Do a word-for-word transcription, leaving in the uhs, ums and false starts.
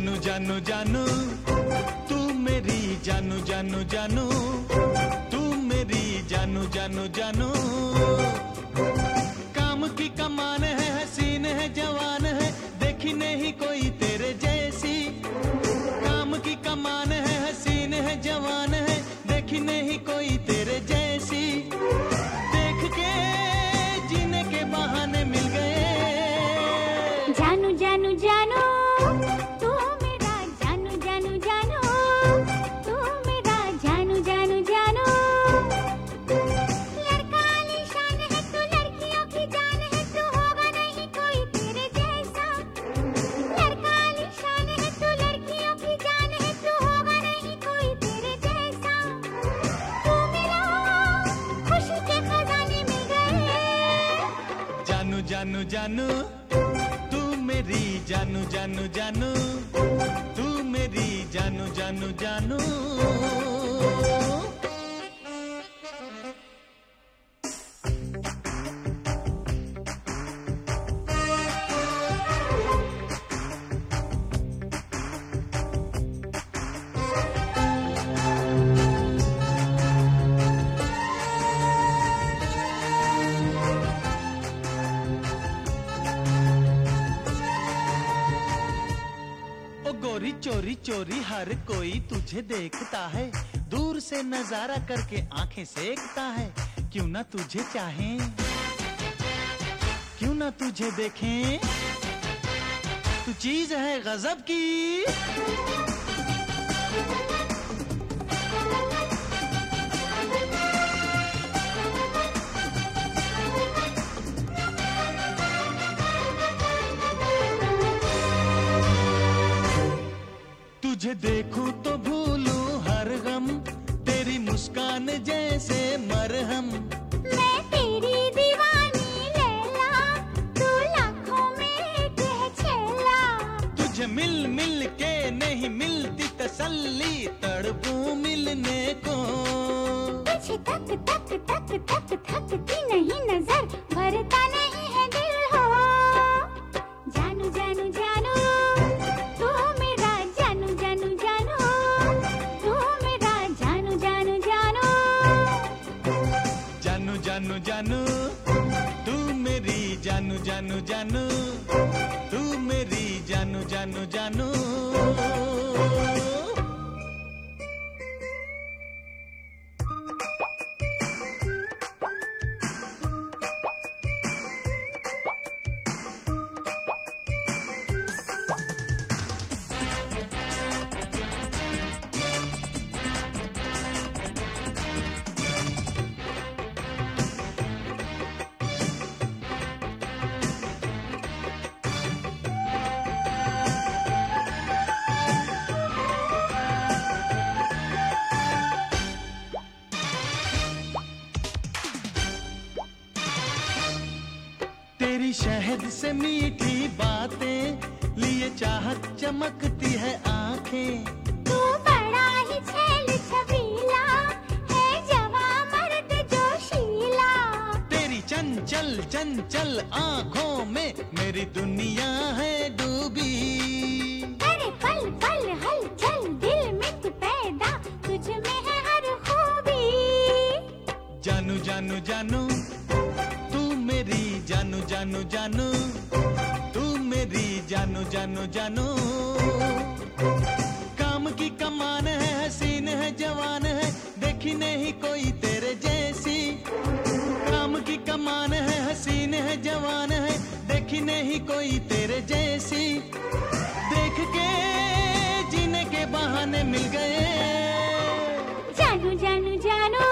जानू जानू जानू तू मेरी जानू जानू जानू तू मेरी जानू जानू जानू। काम की कमान है, हसीन है, जवान है, देखी नहीं कोई तेरे जैसी। काम की कमान है, हसीन है, जवान है, देखी नहीं कोई तेरे जैसी। देख के जीने के बहाने मिल गए। जानू जानू जानू तू मेरा जानू जानू जानू तू मेरा जानू जानू जानू। लड़का आलीशान है तू, लड़कियों की जान है तू, होगा नहीं कोई तेरे जैसा। लड़का आलीशान है तू, लड़कियों की जान है तू, होगा नहीं कोई तेरे जैसा। तू मेरा खुशी के खजाने मिल गए। जानू जानू जानू तू मेरी जानू जानू जानू तू मेरी जानू जानू जानू। ओ गोरी चोरी चोरी हर कोई तुझे देखता है, दूर से नजारा करके आंखें सेकता है। क्यों ना तुझे चाहें, क्यों ना तुझे देखें, तू चीज है गजब की। तुझे देखूं तो भूलूं हर गम, तेरी मुस्कान जैसे मरहम। मैं तेरी दीवानी लैला, तू लाखों में एक है छैला। तुझे मिल मिल के नहीं मिलती तसल्ली, तड़पूं मिलने को। तुझे तक तक तक तक थकती नहीं नजर, भरता नहीं है दिल हो। जानू जानू जानू तू मेरा जानू जानू जानू तू मेरा जानू जानू जानू। जानू जानू जानू तू मेरी जानू जानू जानू तू मेरी जानू जानू जानू। तेरी शहद से मीठी बातें लिए चाहत चमकती है आंखें। तू बड़ा ही छैल छबीला है, जवां मर्द जोशीला। तेरी चंचल चंचल आंखों में मेरी दुनिया है डूबी। अरे पल पल हलचल दिल में तू पैदा, तुझ में है हर खूबी। जानू जानू जानू तू मेरी जानू जानू जानू तू मेरी जानू जानू जानू। काम की कमान है, हसीन है, जवान है, देखी नहीं कोई तेरे जैसी। काम की कमान है, हसीन है, जवान है, देखी नहीं कोई तेरे जैसी। देख के जीने के बहाने मिल गए। जानू जानू जानू